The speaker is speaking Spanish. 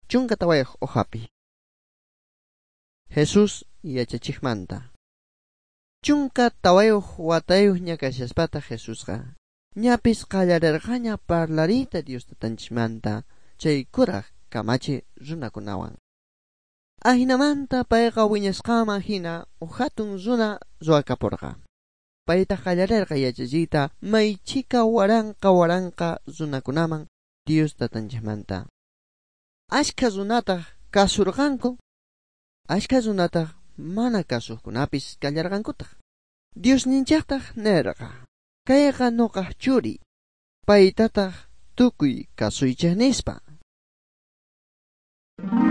chunka tawayuq uhapi. Jesús yachachiqmanta. Chunka tawayuq watayuq ñakashashpata Jesusqa ñapis qallarirqaña parlarita Dios tatanchimanta chay kuraq kamachi runakunawan. Ahinamanta payqa wiñasqaman hina hatun runa ruwakapurqa. Payta qallarirqa yachachiyta maychika waranqa runakunaman Dios tatanchimanta. Ashka runataq kasurqanku, ashka runataq mana kasuqkunapis kallarqankutaq. Dios ninchaqtaq nirqa, kayqa nuqaq churi, paytataq tukuy kasuychaq nispa.